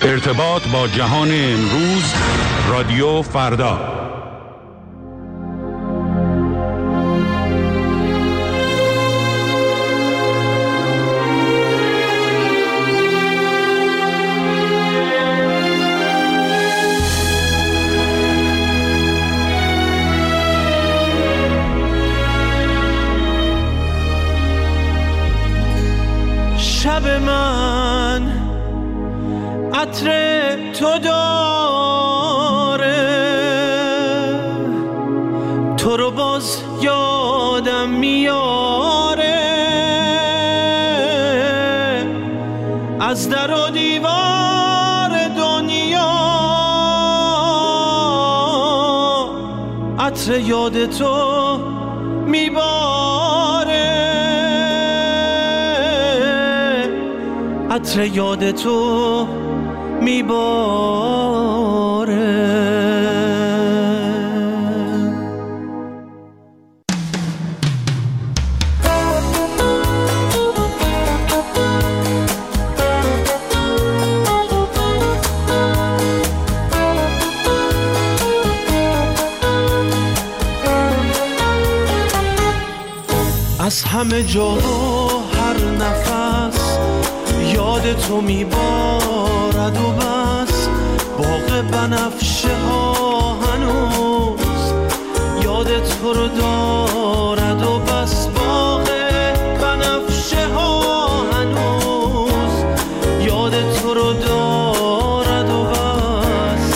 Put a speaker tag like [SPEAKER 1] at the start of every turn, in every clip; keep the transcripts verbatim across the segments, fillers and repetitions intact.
[SPEAKER 1] ارتباط با جهان امروز، رادیو فردا.
[SPEAKER 2] شب من عطر تو داره، تو رو باز یادم میاره، از در و دیوار دنیا عطر یاد تو میباره، عطر یاد تو میباره. از همه جا هر نفس یاد تو میبارد و بس، باغ بنفشه ها هنوز یاد تو رو دارد و بس، باغ بنفشه ها هنوز یاد تو رو دارد و بس.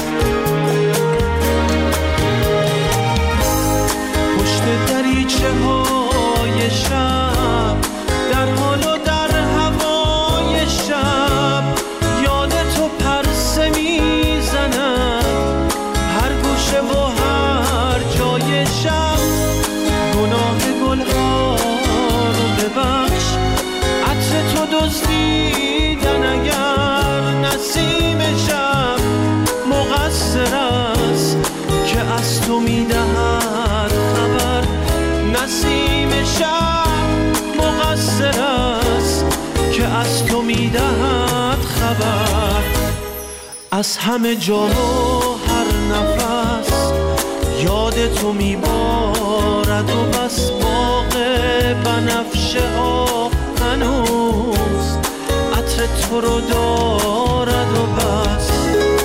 [SPEAKER 2] پشت دریچه های شب در حال و در هوای شب یاد تو پرسه میزند، هر گوشه و هر جای شب. گناه گلها رو ببخش، عطر تو دزدیدن اگر نسیم شب مقصر است که از تو میدهد خبر، نسیم شب مقصر است که از تو میدهد خبر. از همه جا و هر نفس یاد تو میبارد و بس، باغ بنفشه ها هنوز عطر تو رو دارد و بس.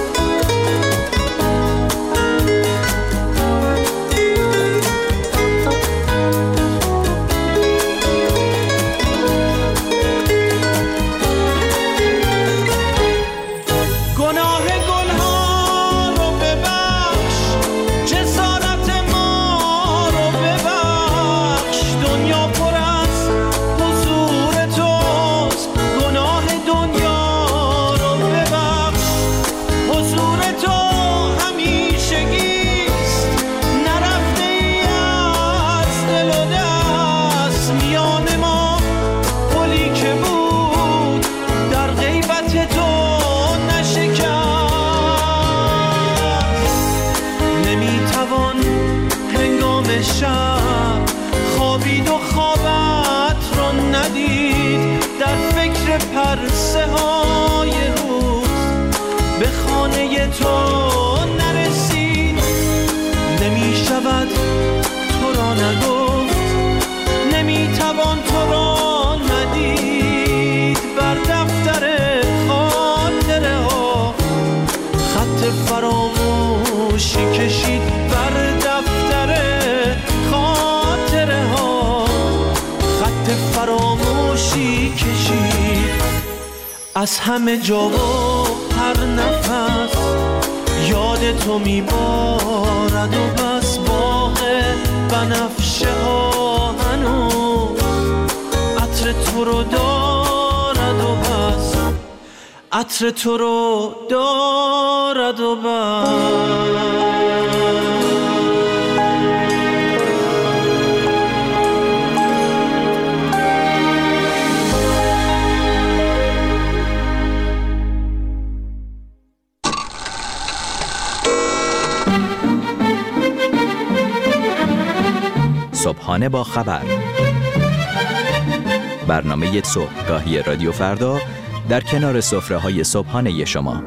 [SPEAKER 2] شب خوابید و خوابت رو ندید، در فکر پرسه های روز به خانه تو نرسید. نمی شود تو را نگفت، نمی توان تو را ندید، بر دفتر خاطره ها خط فراموشی کشید، بر دفتر خاطره ها خط فراموشی کشید. از همه جا و هر نفس یاد تو میبارد و بس، باغ بنفشه ها هنوز عطر تو رو دارد و بس، عطر تو رو دارد و بس.
[SPEAKER 3] صبحانه با خبر، برنامه صبحگاهی رادیو فردا در کنار سفره‌های صبحانه شما.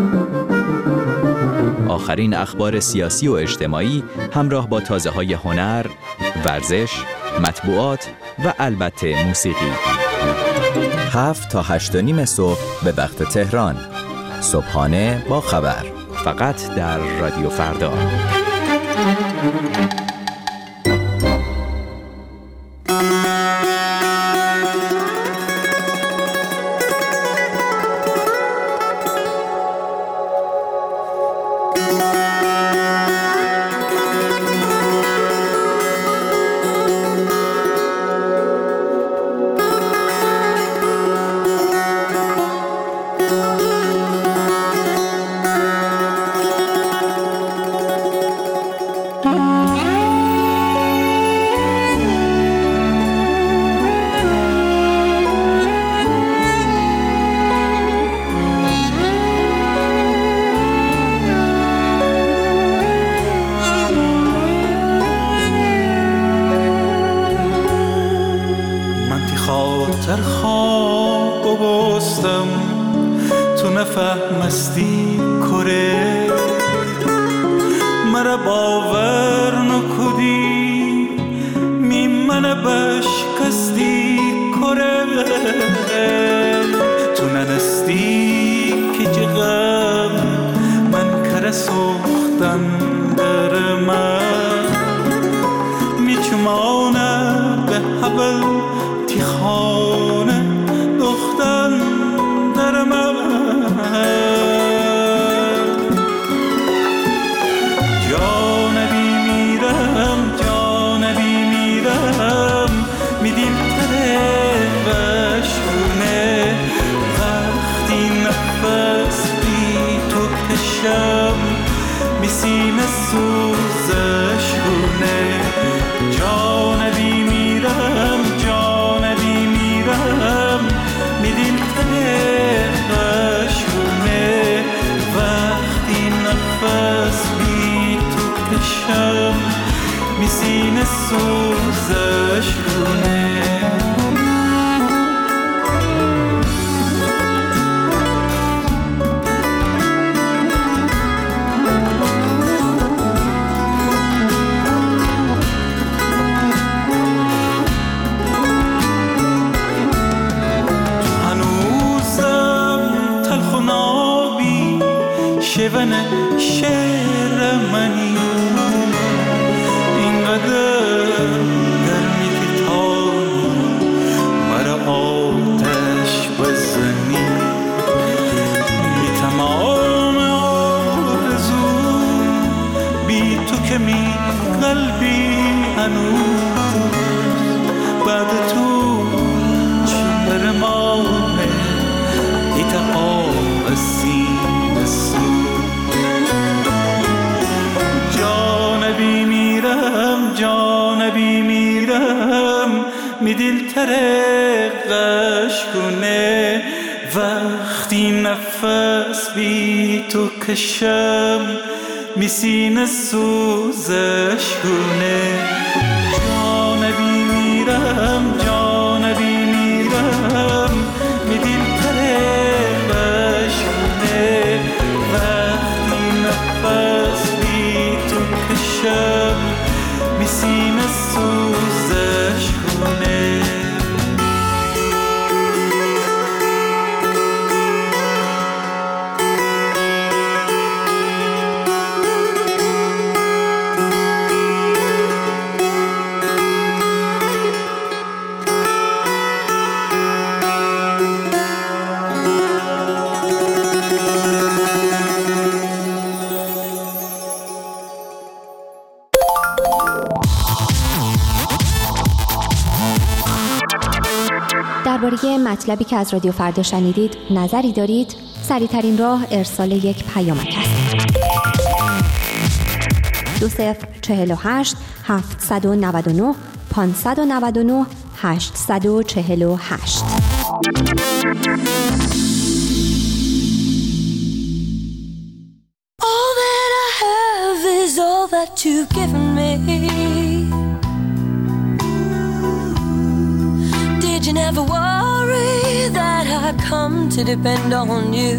[SPEAKER 3] آخرین اخبار سیاسی و اجتماعی همراه با تازه‌های هنر، ورزش، مطبوعات و البته موسیقی. هفت تا هشت و نیم صبح به وقت تهران. صبحانه با خبر. فقط در رادیو فردا.
[SPEAKER 2] در خواب بستم تو نفهمستی کره مرا باور نکدی می من بشکستی کره تو ننستی که جغم من کره سوختن در من می چمانه به حبل خانه دختن در من جانبی میرم جانبی میرم میدیم تره بشونه وقتی نفس بی تو کشم میسینه سوزشونه جانبی میرم میدیم تنشونه وقتی نفس بی تو کشم میسینه سوزشونه شون شعر منی اینقدر گرمی که تا مرا آتش بزنی بی تمام آرزو بی تو که می قلبی هنوز بعد تو چهر مانه ایت آب سینه سو جانبی میرم جانبی میرم می دل ترقش کنه وقتی نفس بی تو کشم می سینه سوزش کنه جانبی میرم جانبی میرم می دل ترقش کنه وقتی نفس بی تو کشم می سینه سوزش کنه
[SPEAKER 4] درباره مطلبی که از رادیو فردا شنیدید نظری دارید؟ سریع‌ترین راه ارسال یک پیامک است. دو صفر چهل و هشت هفتصد و نود و نه پانصد و نود و نه هشتصد و چهل و هشت.
[SPEAKER 5] All that I have is all that you've given me. Did you never worry that I'd come to depend on you.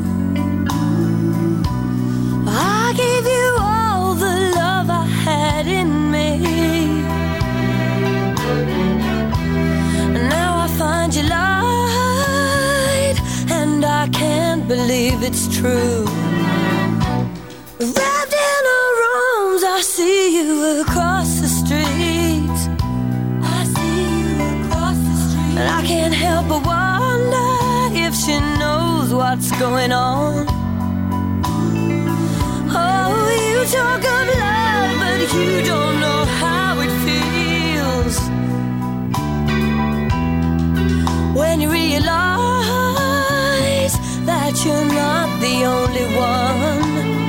[SPEAKER 5] I gave you all the love I had in me. Now I find you lied, and I can't believe it's true. Wrapped in her arms, I see you across the street. I see you across the street. And I can't help but wonder if she knows what's going on. Oh, you talk of love, but you don't know how it feels when you realize that you're not the only one.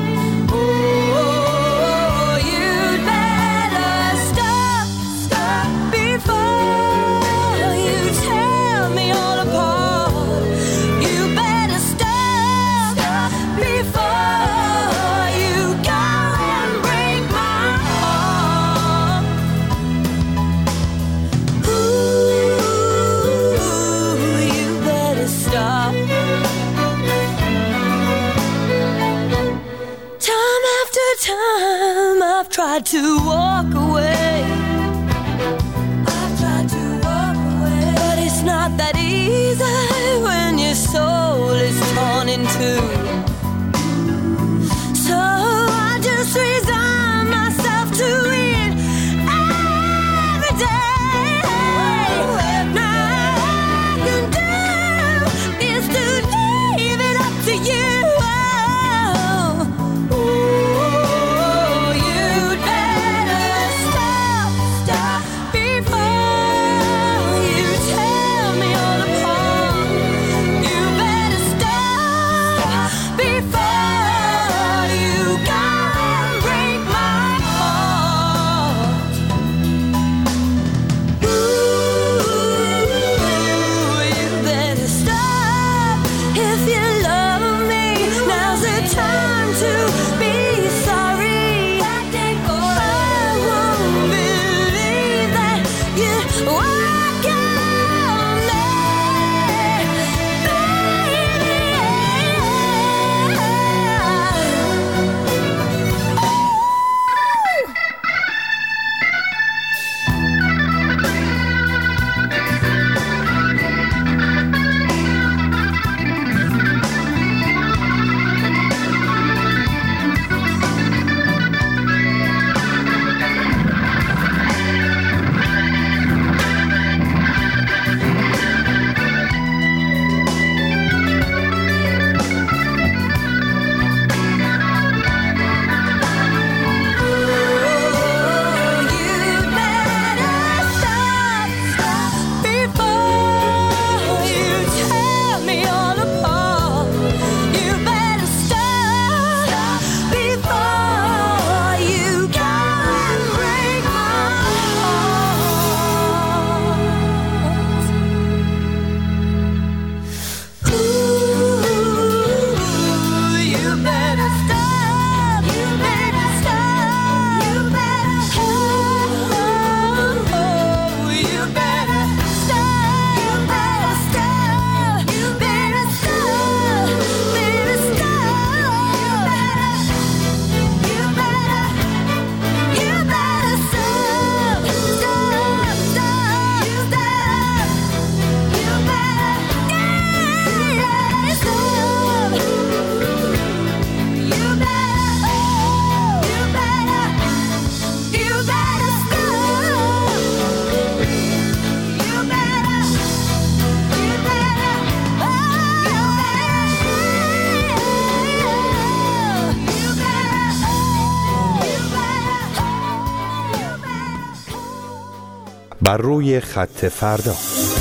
[SPEAKER 5] Oh, you'd better stop, stop before you tear me all apart. You better stop, stop before you go and break my heart. Ooh, you better stop. Time after time I've tried to walk away. I've tried to walk away. But it's not that easy when your soul is torn in two. So I just resign myself to it every day. Now all I can do is to leave it up to you. Oh, you'd better stop, stop before you tear me all apart. You better stop before you go and break my heart. Ooh, you better stop if you love me. Now's the time to be sorry. I won't believe that you walk on me,
[SPEAKER 6] بر روی خط فردا.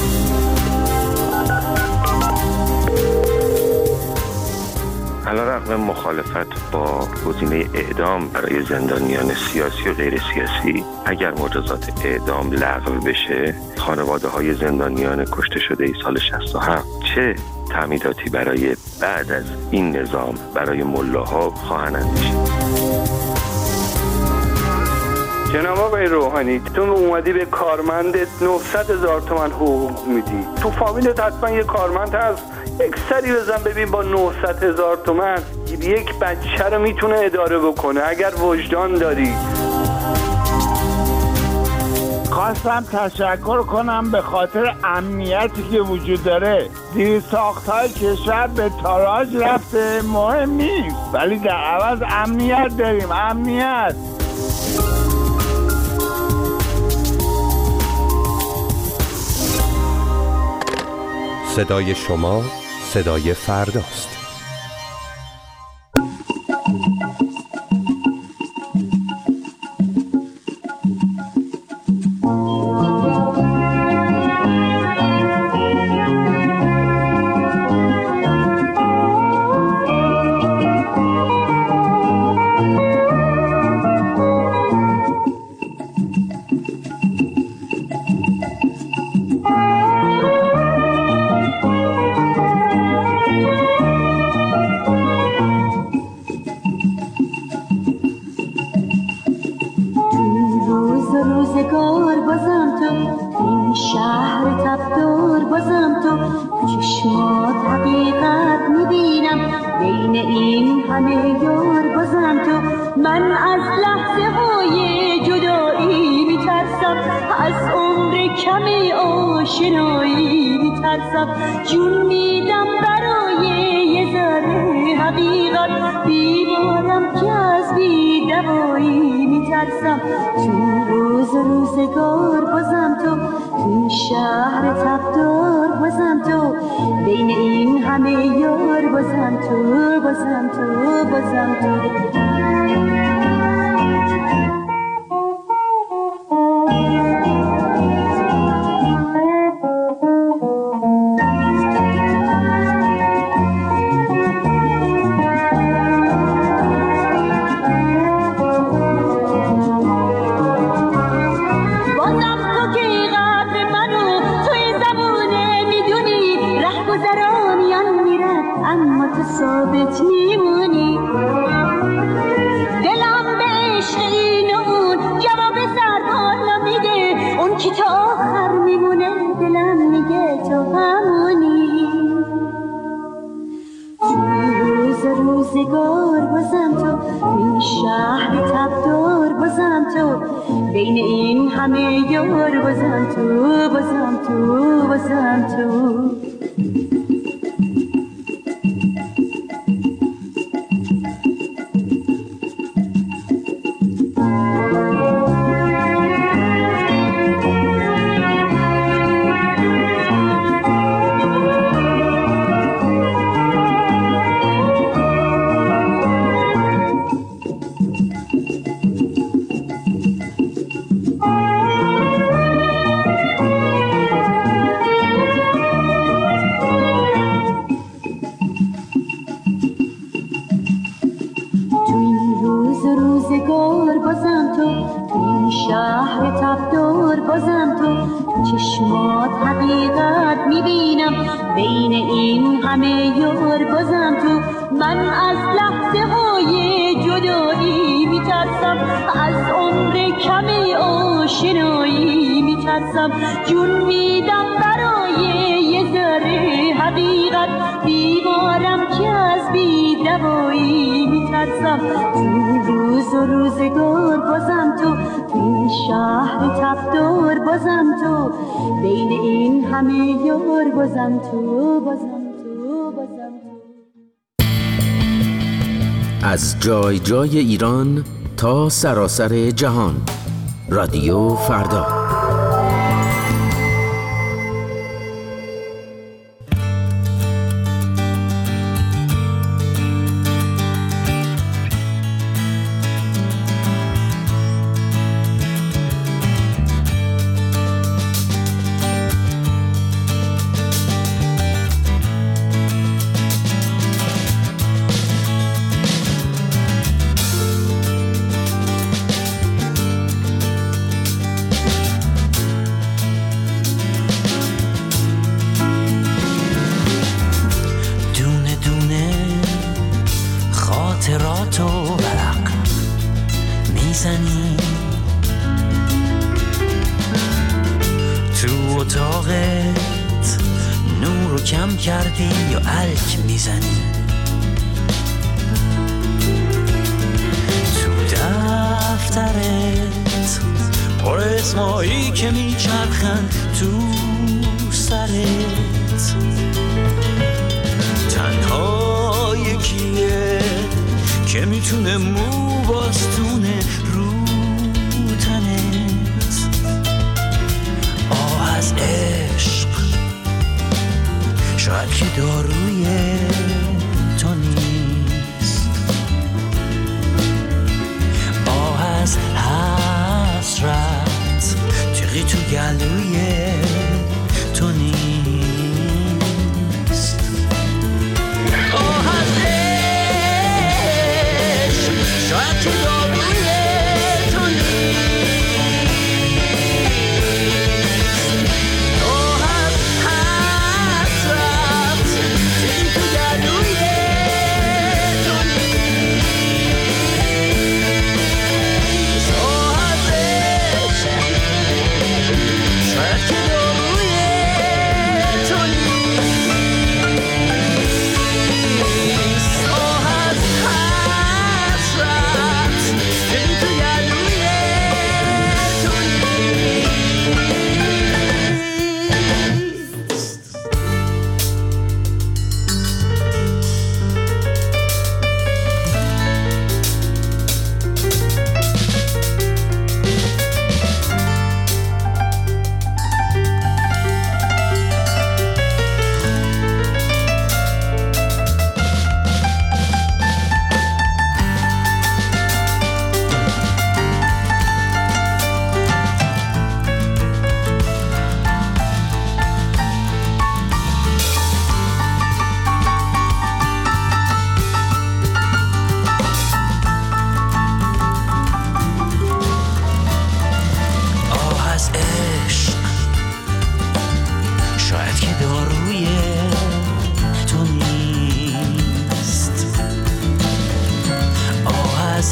[SPEAKER 7] علیرغم مخالفت با گزینه اعدام برای زندانیان سیاسی و غیر سیاسی، اگر مجازات اعدام لغو بشه، خانواده های زندانیان کشته شده سال شصت و هفت چه تعمیداتی برای بعد از این نظام برای ملاها خواهند اندیشید؟
[SPEAKER 8] جناب آقای روحانی، تو اومدی به کارمندت نهصد هزار تومان حقوق میدی. تو فامیلت حتما یه کارمند هست یک سری بزن ببین با نهصد هزار تومن یک بچه رو میتونه اداره بکنه اگر وجدان داری.
[SPEAKER 9] خواستم تشکر کنم به خاطر امنیتی که وجود داره. زیر ساخت‌های کشور به تاراج رفته، مهم نیست، ولی در عوض امنیت داریم. امنیت.
[SPEAKER 6] صدای شما صدای فرداست.
[SPEAKER 5] جون میدم برای یه ذره حقیقت، بیمارم که از بی دوایی میترسم. چون روز روزگار بازم تو، این شهر تبدار بازم تو، بین این همه یار بازم تو، بازم تو، بازم تو. ثابت میمونی، دلم به عشق این و اون جواب سر بالا میده، اون کی تا آخر میمونه دلم میگه تو همونی. روز روزگار بازم تو، این شهر تبدار بازم تو، بین این همه یار بازم تو، بازم تو، بازم تو. چشمات حقیقت میبینم، بین این همه یار بازم تو. من از لحظه های جدایی میترسم، از عمر کمی آشنایی میترسم. جون میدم برای یه ذره حقیقت، بیمارم که از بی دوایی میترسم. تو روز و روزگار بازم تو، این شهر تبدار بازم تو، بین این همه یار بازم تو، بازم تو، بازم تو.
[SPEAKER 10] از جای جای ایران تا سراسر جهان، رادیو فردا.
[SPEAKER 11] خاطراتو ورق میزنی، تو اتاقت نور نور رو کم کردی یا الک میزنی؟ تو دفترت پر اسمایی که میچرخن تو سرت، تنها یکیه که میتونه مو باستونه رو تنت. آه از عشق شاید که داروی تو نیست، آه از حسرت تیغی تو گلوی تو نیست. آه از عشق شاید که داروی تو نیست، آه از حسرت تیغی تو گلوی تو نیست، آه از عشق شاید که داروی تو نیست، آه از حسرت تیغی تو گلوی تو نیست. آه از عشق شاید که داروی تو نیست، آه از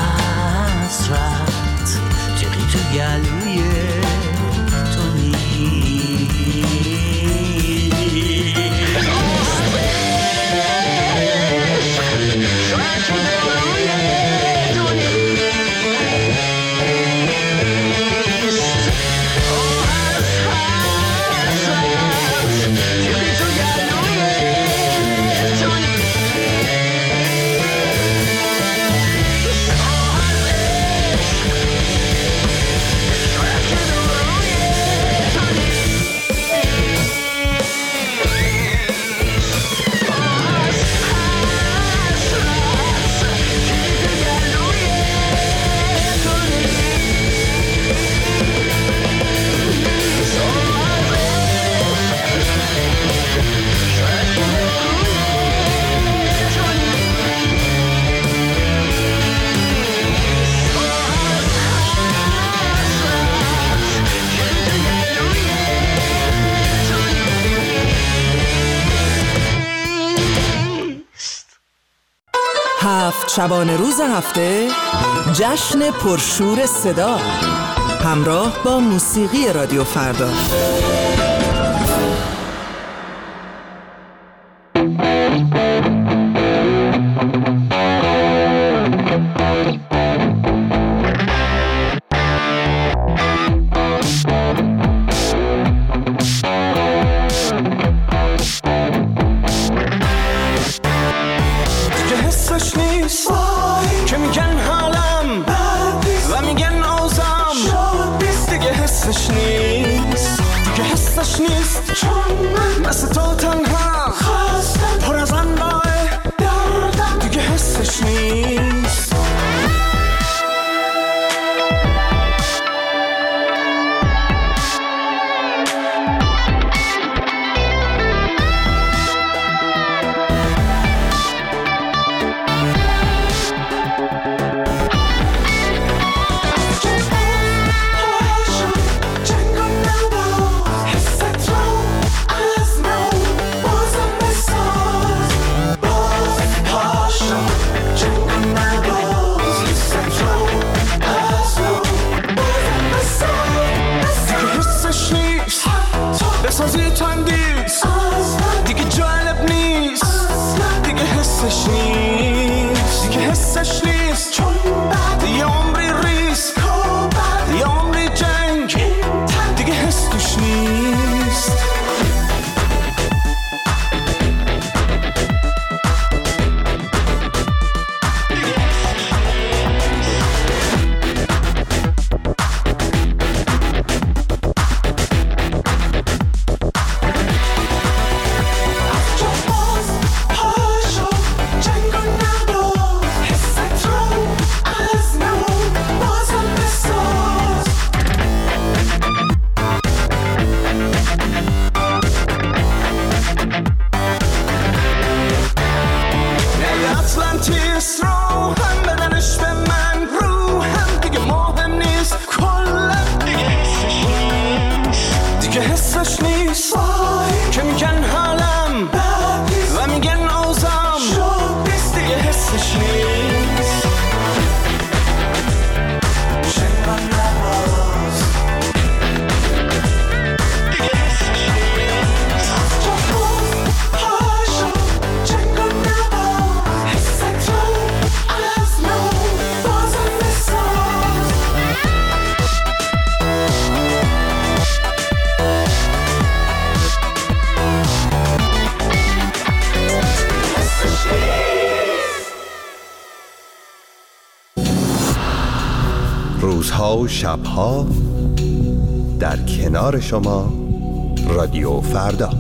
[SPEAKER 11] حسرت تیغی تو گلوی تو نیست، آه از عشق شاید که داروی تو نیست، آه از حسرت تیغی تو گلوی تو نیست، آه از عشق شاید که داروی تو نیست، آه از حسرت تیغی تو گلوی تو
[SPEAKER 12] هفت شبانه روز هفته جشن پرشور صدا همراه با موسیقی رادیو فردا.
[SPEAKER 2] که حسش نیست که میگن حالم و میگن آزم دیگه حسش نیست، دیگه حسش نیست چون من مثل تو تنها پر از انواع دردم، دیگه حسش نیست. نیست دیگه حسش نیست چون بعد یه عمری ریسک یه عمری جنگ دیگه حس توش نیست
[SPEAKER 6] روزها و شبها در کنار شما رادیو فردا.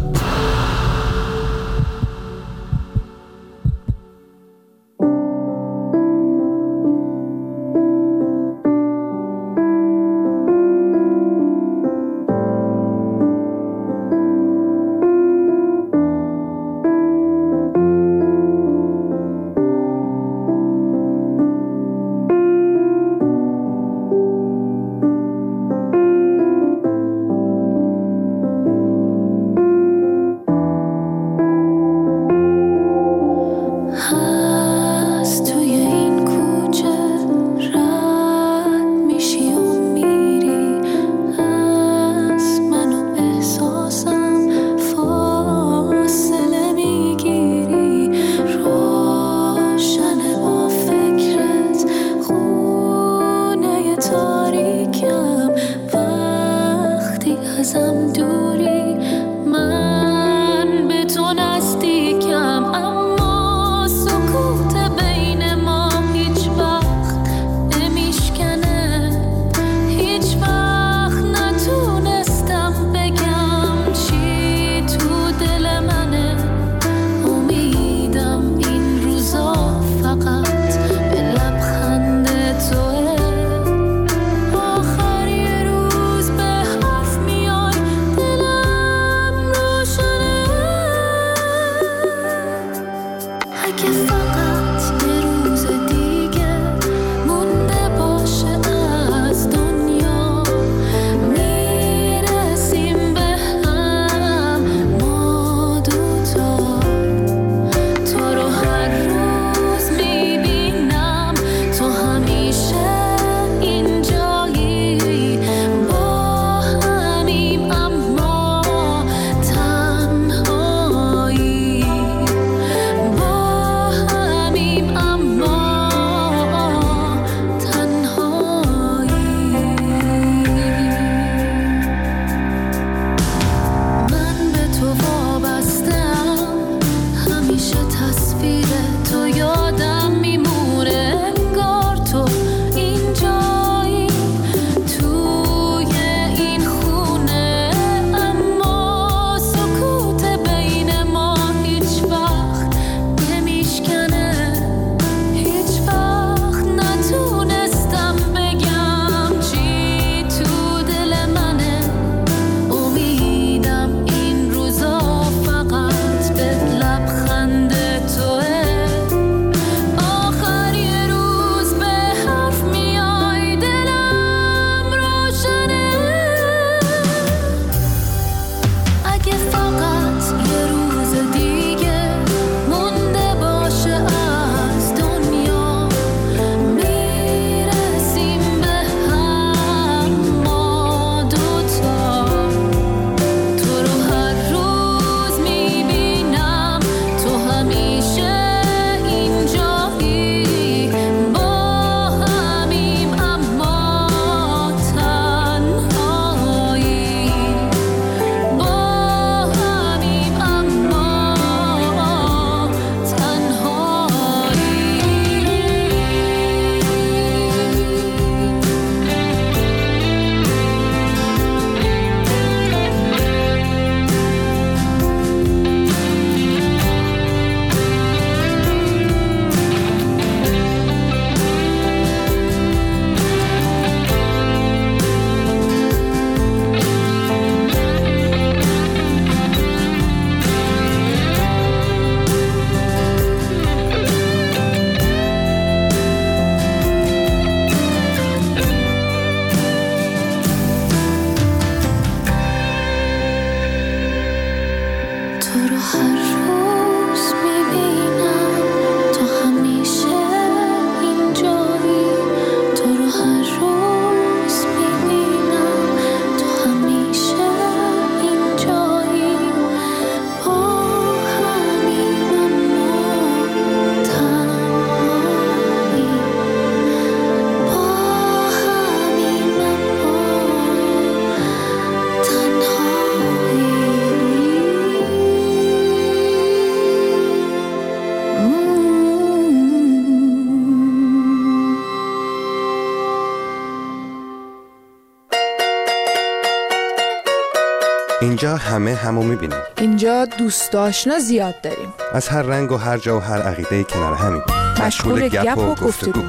[SPEAKER 6] اینجا همه همو میبینیم.
[SPEAKER 13] اینجا دوست آشنا زیاد داریم.
[SPEAKER 6] از هر رنگ و هر جا و هر عقیده کنار همین.
[SPEAKER 13] مشغول گپ و گفتگو.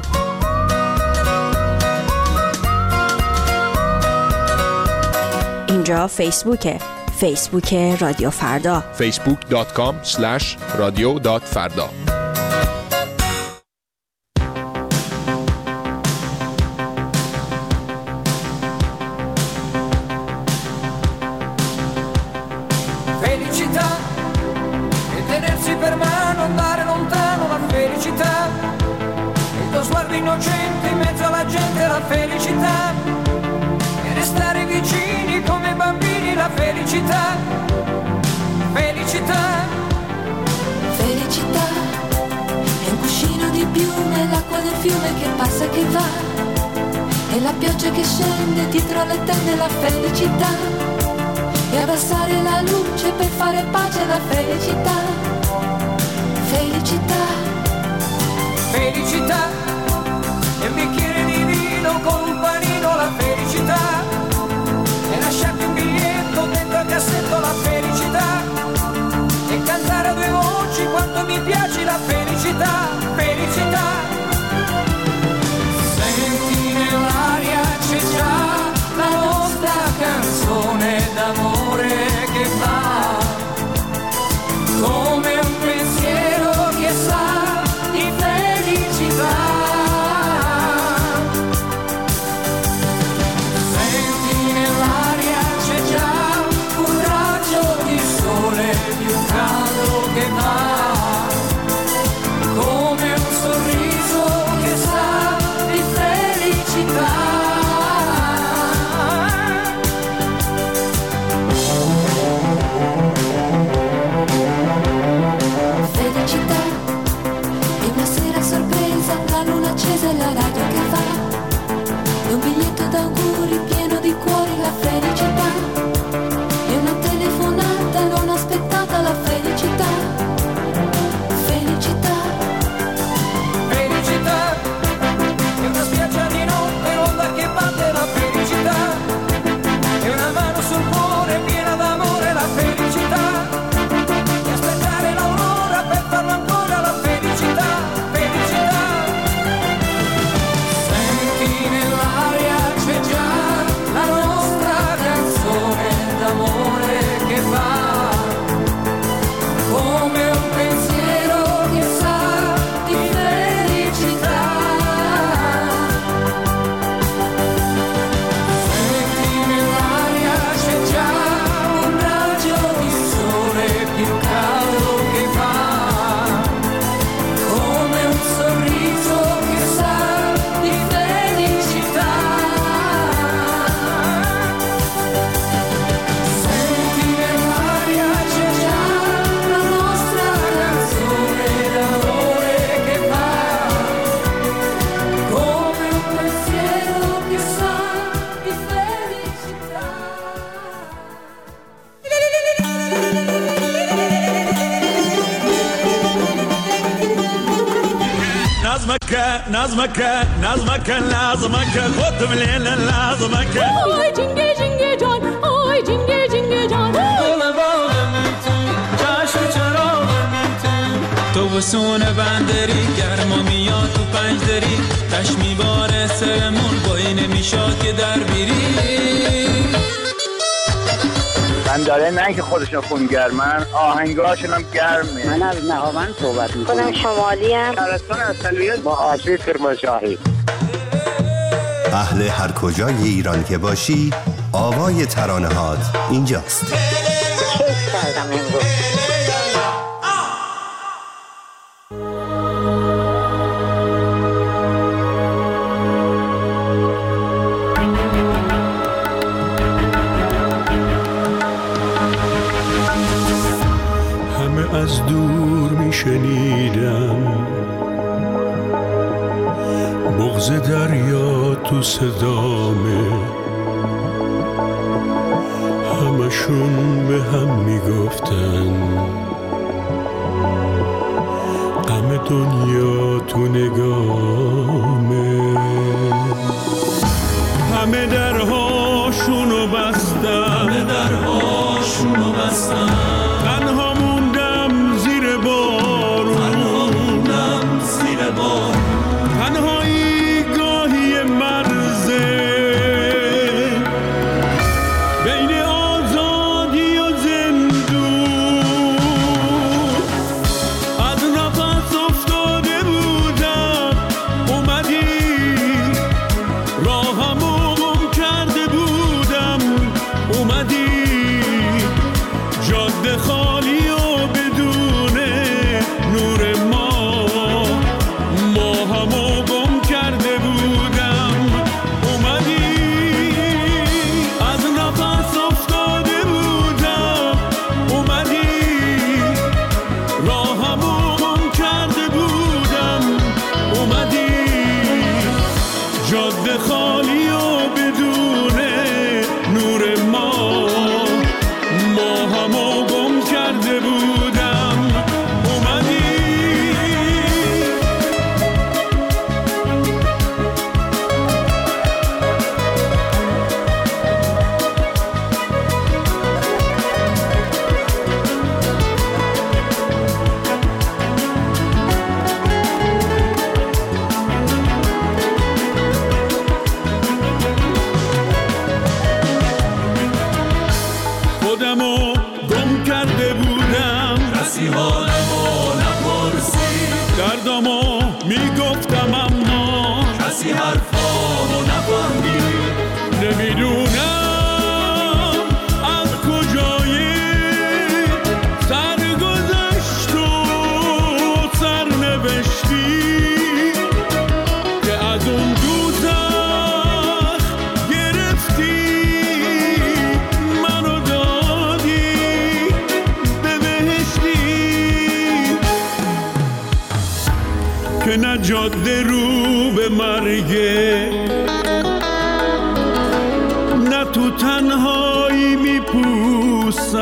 [SPEAKER 14] اینجا فیسبوکه. فیسبوک رادیو فردا.
[SPEAKER 15] فیسبوک دات کام اسلش رادیو دات فردا.
[SPEAKER 16] Felicità e tenersi per mano, andare lontano, la felicità. Il tuo sguardo innocente in mezzo alla gente, la felicità. E restare vicini come bambini, la felicità. Felicità.
[SPEAKER 5] Felicità è un cuscino di piume, l'acqua del fiume che passa e che va, e la pioggia che scende dietro le tende, la felicità. E abbassare la luce per fare pace, la felicità. Felicità.
[SPEAKER 16] Felicità è un bicchiere di vino con un panino, la felicità. E lasciarti un biglietto dentro al cassetto, la felicità. E cantare a due voci quanto mi piaci, la felicità. Felicità. Senti nell'aria c'è già la nostra canzone d'amore che va come un pensiero che sa di felicità. Senti nell'aria c'è già un raggio di sole più caldo che va come un sorriso che sa di felicità.
[SPEAKER 5] Felicità è una sera sorpresa, la luna accesa e la radio che va, è un biglietto d'auguri pieno di cuori, la felicità. È una telefonata non aspettata, la felicità. Felicità.
[SPEAKER 16] Felicità è una spiaggia di notte, l'onda che batte, la felicità. È una mano sul cuore piena d'amore, la felicità. E aspettare l'aurora per farlo ancora, la felicità. Felicità. Senti nell'aria c'è già la nostra canzone d'amore che va come un pensiero che sa di felicità. Senti nell'aria c'è già un raggio di sole più caldo che va come un sorriso che sa di felicità. Senti nell'aria c'è già la nostra canzone d'amore che va come un pensiero che sa di felicità.
[SPEAKER 2] نظمك نظمك نظمك لازمك خد من الليل لازمك
[SPEAKER 5] Oy cinge cinge can, oy cinge cinge can.
[SPEAKER 2] دل باغم تو چشم چراغم تو تو بسون بندری گرما میاد تو پنج دری تش میباره سرمون بایی نمیشاد که در بیری
[SPEAKER 9] بنداره نه که خودشون خونگرمن، آهنگاشون هم گرمه.
[SPEAKER 17] من از نهاوند صحبت میکنم.
[SPEAKER 18] خودم شمالی ام.
[SPEAKER 9] شهرستان اصلیت با آشوی کرمانشاهی.
[SPEAKER 6] اهل هر کجای ایران که باشی، آوای ترانه‌هات اینجاست.
[SPEAKER 18] کیف کردم امروز.
[SPEAKER 19] همه از دور میشنیدم بغض دریا تو صدامه، همشون به هم میگفتن غم دنیا تو نگامه. همه درهاشونو بستن، همه درهاشونو هستم، تنها موندم زیر بارون، تنها موندم زیر بارون، تنهایی گاهی مرزه بین آزادی و زندون، از نفس افتاده بودم اومدی، راهمو گم کرده بودم اومدی، جاده خالی و بدون نور ما، ماهمو گم کرده بودم اومدی، از نفس افتاده بودم اومدی، راهمو گم کرده بودم اومدی، جاده خالی و بدون نور ما، ماهمو گم کرده بودم اومدی. خودمو گم کرده بودم، کسی حالمو نپرسید، دردمو میگفتم اما کسی حرفامو نفهمید، نمیدونم از کجای سرگذشت و سرنوشتی که از اون دوزخ گرفتی منو دادی به بهشتی، که نه جاده رو به مرگه، نه تو تنهایی میپوسم،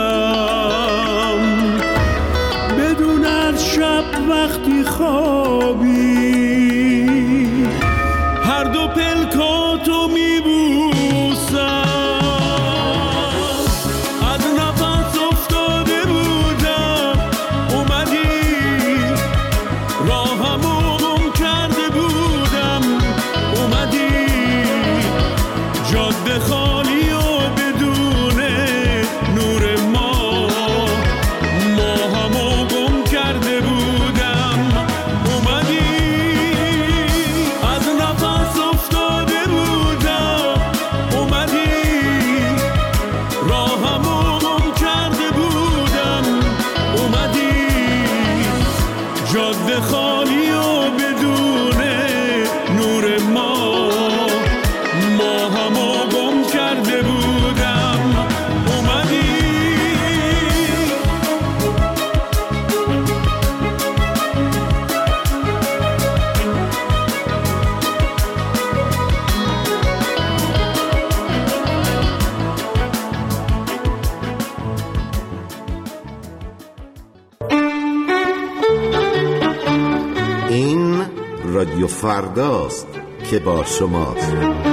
[SPEAKER 19] بدون از شب وقتی خوابی هر دو پلکاتو میبوسم، از نفس افتاده بودم اومدی، راهمو گم کرده بودم اومدی، جاده خالی و بدون نور ما، ماهمو گم کرده بودم اومدی، از نفس افتاده بودم اومدی، راهمو گم کرده بودم اومدی، جاده خالی و بدون نور ما، ماهمو گم کرده بودم اومدی.
[SPEAKER 20] این رادیو فرداست که با شماست.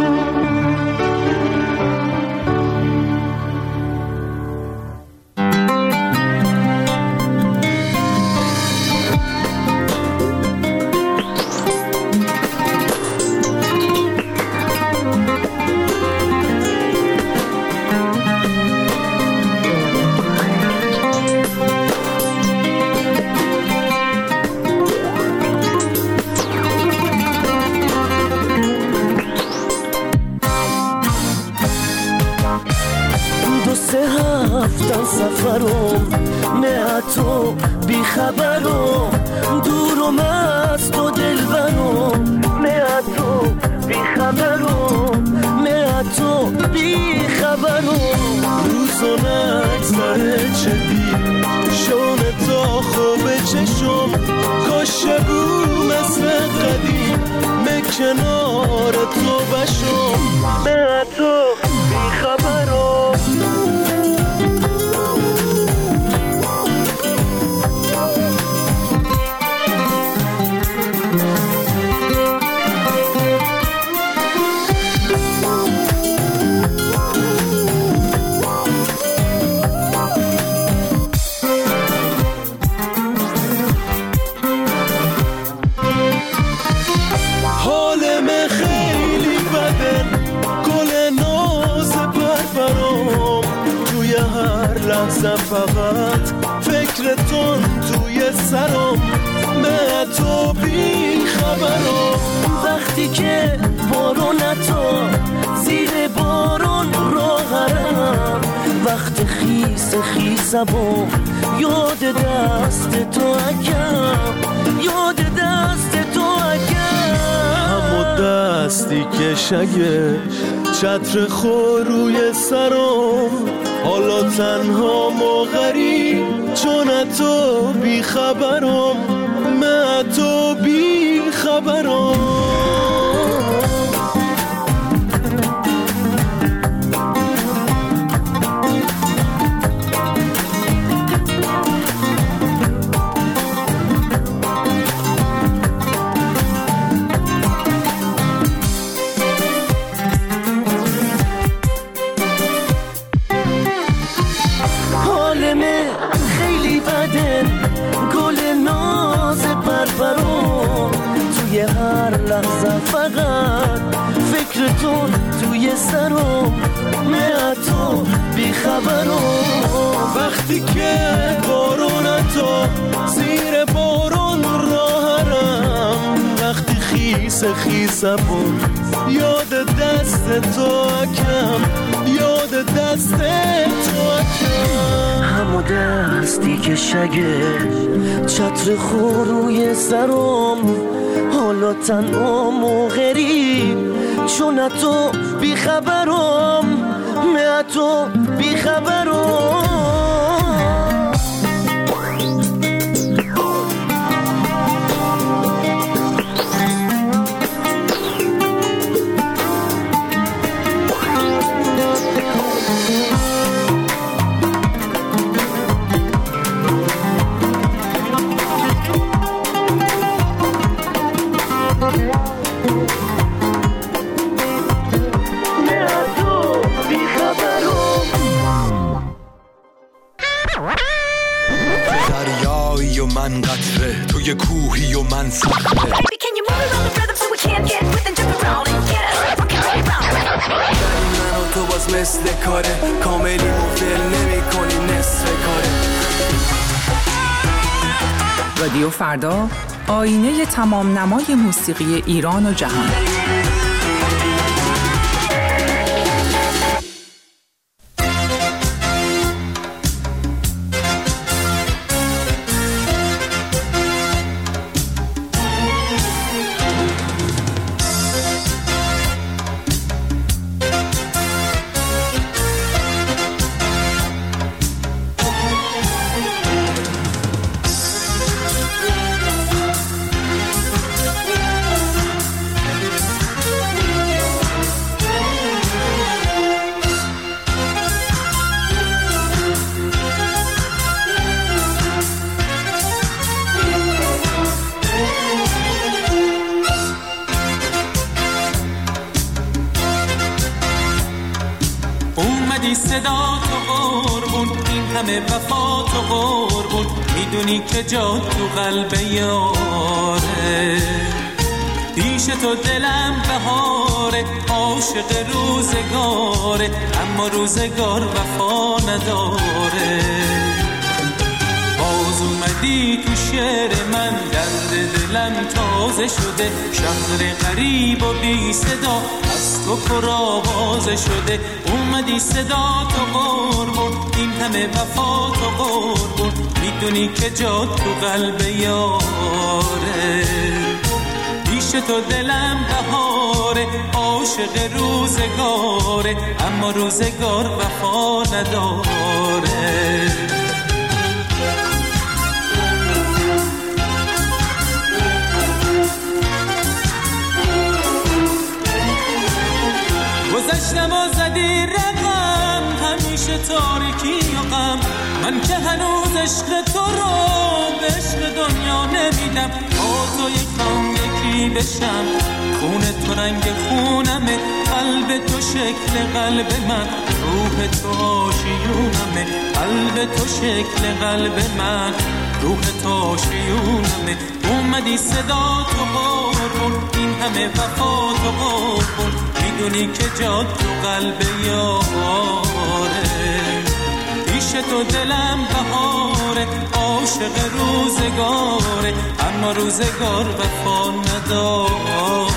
[SPEAKER 11] رفتن سفرم، نه تو بیخبرم، دورم از تو دلبرم، نه تو بیخبرم، نه تو بیخبرم، روزو نگذره چه دیر شون تا خوب چشم، کاشه بود مثل قدیم به کنار تو بشم، نه تو بیخبرم. خیس خیسم و یاد دست تو اکم، یاد دست تو اکم.
[SPEAKER 2] همو دستی که شگه چتر خور روی سرم، حالا تنها ما غریب چون تو بی خبرم، من تو بی خبرم.
[SPEAKER 11] توی هر لحظه فقط فکر تو توی سرم، من تو بیخبرم.
[SPEAKER 2] وقتی که بارون تو زیر بارون راهرم، وقتی خیس خیسم یاد دست تو کم، یاد دست تو کم.
[SPEAKER 11] همو دستی که شگه چتر خور روی سرم، حالا تنها و غریب چون تو بیخبرم، من تو بیخبرم.
[SPEAKER 21] دریایی و من قطره، توی کوهی و من صخره.
[SPEAKER 11] من و تو باز مثل کاره، کاملی مفل نمی کنی نصف کاره.
[SPEAKER 22] رادیو فردا، آینه تمام نمای موسیقی ایران و جهان.
[SPEAKER 2] صدا تو قربون، این همه وفا تو قربون، میدونی که جا تو قلب یاره. پیش تو دلم بهاره، عاشق روزگاره، اما روزگار وفا نداره. باز اومدی تو شعر من، درد دلم تازه شده، شهر غریب و بی صدا از تو پر آوازه شده. اومدی صدا تو قربون، این همه وفا تو قربون، میدونی که جا تو قلب یاره. پیش تو دلم بهاره، عاشق روزگاره، اما روزگار وفا نداره. گذشتم و زدی رقم، همیشه تاریکی و غم، من که هنوز عشق تو رو به عشق دنیا نمیدم. با تو یکم یکی بشم، خون تو رنگ خونمه، قلب تو شکل قلب من، روح تو آشیونمه. قلب تو شکل قلب من، روح تو آشیونمه. اومدی صدا تو قربون، این همه وفا تو قربون، میدونی که جا تو قلب یاره. پیش تو دلم بهاره، عاشق روزگاره، اما روزگار وفا نداره.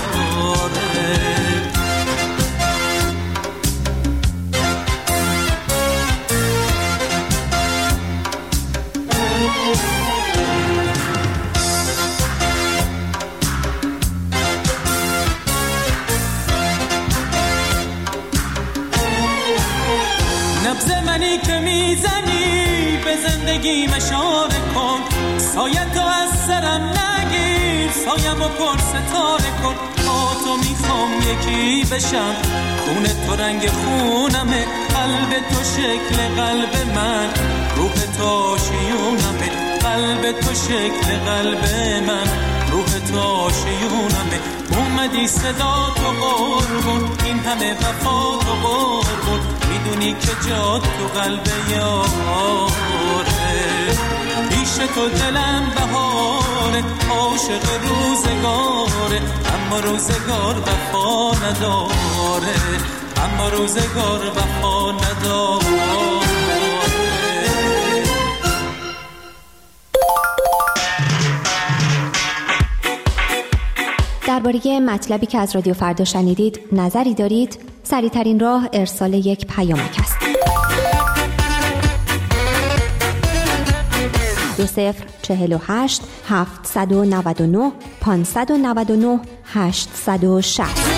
[SPEAKER 2] میزنی به زندگی اشاره کن، سایه تو از سرم نگیر، سایم و پر ستاره کن. با تو میخوام یکی بشم، خون تو رنگ خونمه، قلب تو شکل قلب من، روح تو شیونمه، قلب تو شکل قلب من، روح تو شیونمه. اومدی صدا تو قربون، این همه وفا تو قربون، میدونی که جا تو قلب یاره، پیش تو دلم بهاره، عاشق روزگاره، اما روزگار وفا نداره، اما روزگار وفا نداره.
[SPEAKER 4] درباره مطلبی که از رادیو فردا شنیدید نظری دارید؟ سریع‌ترین راه ارسال یک پیامک است. دو صفر چهل و هشت هفتصد و نود و نه پانصد و نود و نه هشتصد و شصت.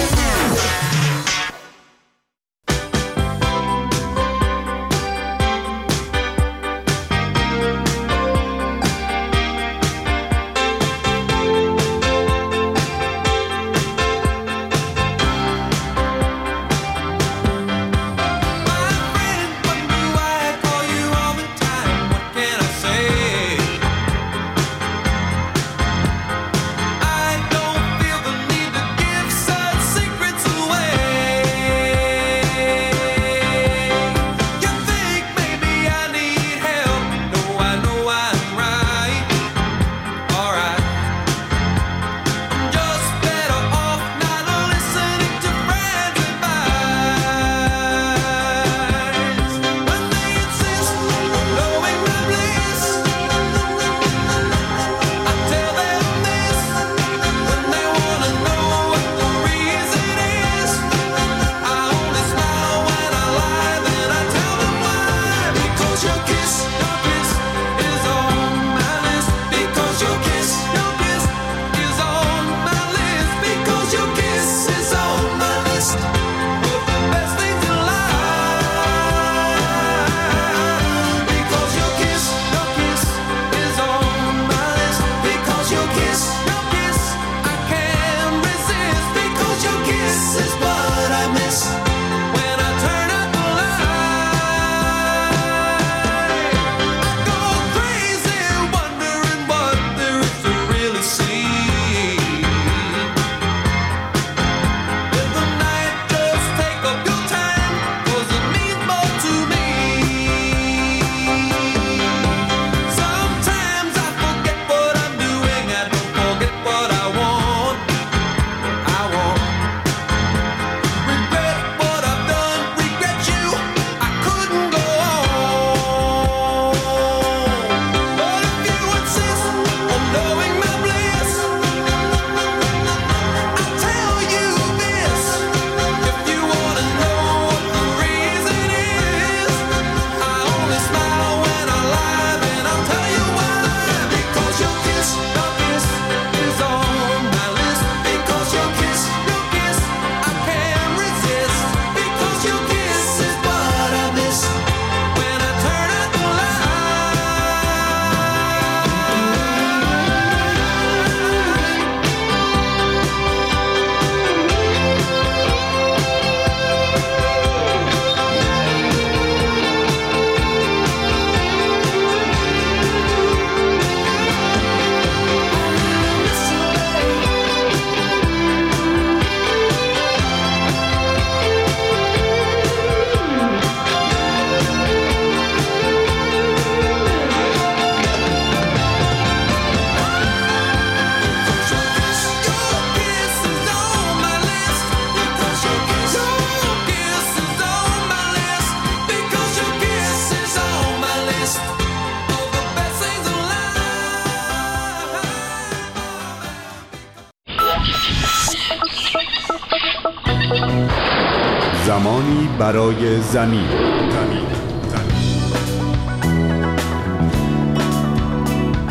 [SPEAKER 1] زمانی برای زمین. زمین. زمین.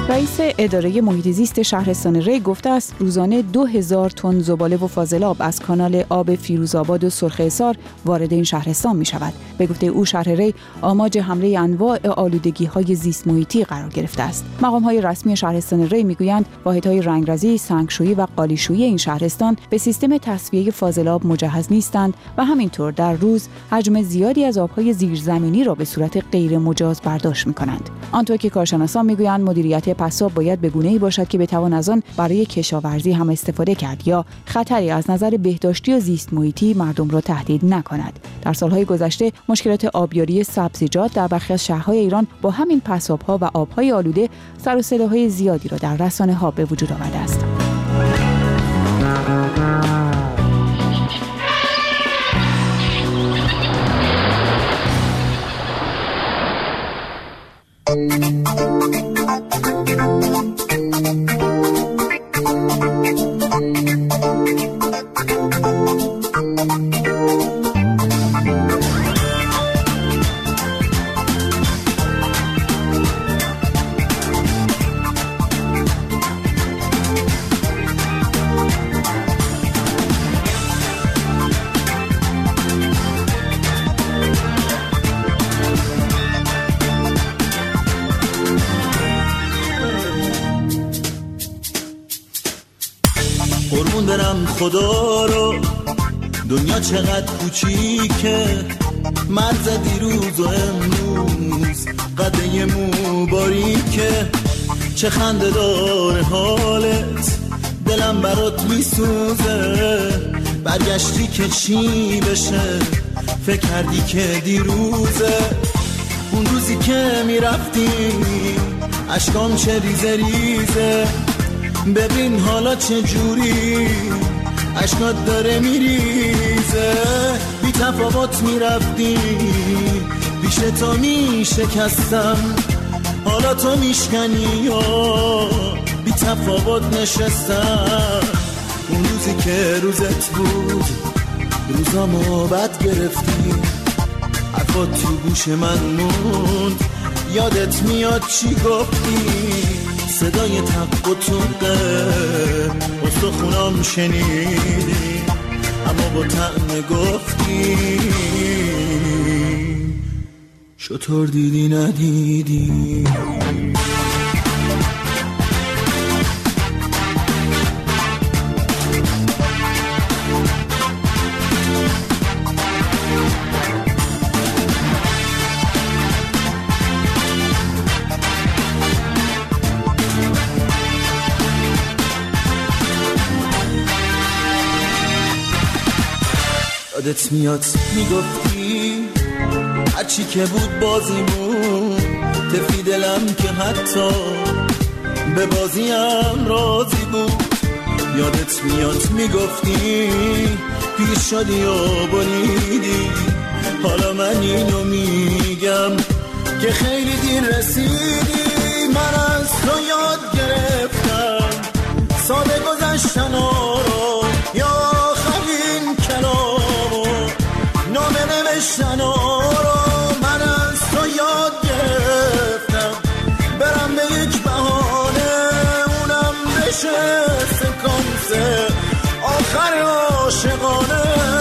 [SPEAKER 22] رئیس اداره محیط زیست شهرستان ری گفته است روزانه دو هزار تن زباله و فاضلاب از کانال آب فیروزآباد و سرخه‌حصار وارد این شهرستان می شود. به گفته او شهر ری آماج حمله انواع آلودگی‌های زیست محیطی قرار گرفته است. مقام‌های رسمی شهرستان ری می‌گویند واحدهای رنگرزی، سنگشویی و قالیشویی این شهرستان به سیستم تصفیه فاضلاب مجهز نیستند و همینطور در روز حجم زیادی از آب‌های زیرزمینی را به صورت غیر مجاز برداشت می‌کنند. آنطور که کارشناسان می‌گویند مدیریت پساب باید به گونه‌ای باشد که بتوان از آن برای کشاورزی هم استفاده کرد یا خطری از نظر بهداشتی و زیست محیطی مردم را تهدید نکند. در سالهای گذشته مشکلات آبیاری سبزیجات در برخی از شهرهای ایران با همین پساب‌ها و آب‌های آلوده سر و صداهای زیادی را در رسانه‌ها به وجود آورده است.
[SPEAKER 3] قربون برم خدا رو، دنیا چقدر کوچیکه، مرز دیروز و امروز قده مو باریکه، چه خنده داره حالت، دلم برات میسوزه، برگشتی که چی بشه، فکر کردی که دیروزه، اون روزی که میرفتی اشکام چه ریزه ریزه، ببین حالا چه جوری اشکات داره میریزه، بی تفاوت میرفتی پیش تو میشکستم، حالا تو میشکنی یا بی تفاوت نشستم، اون روزی که روزت بود روزامو بد گرفتی، حرفات تو گوش من موند، یادت میاد چی گفتی، صدای تق و توقه استخونام شنیدی، اما با طعم گفتی شطور دیدی ندیدی. یادت میاد میگفتی هرچی که بود بازیمون، تفی دلم که حتی به بازیم راضی بود، یادت میاد میگفتی پیر شدی و بریدی، حالا من اینو میگم که خیلی دیر رسیدی، من از تو یاد گرفتم ساده گذشتن رو، یا آخرین کلامو نامه نوشتن رو، من از تو یاد گرفتم برم به یک بهانه، اونم بشه سکانس آخر عاشقانه،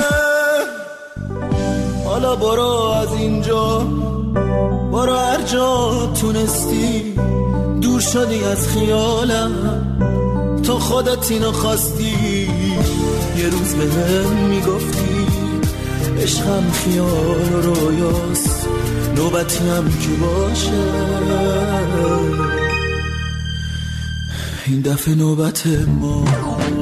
[SPEAKER 3] حالا برو از اینجا، برو هر جا تونستی، دور شدی از خیالم، تو خودت اینو خواستی، یه روز به هم میگفتی عشقم خیال و رویاست، نوبتی هم که باشه، این دفعه نوبت ما.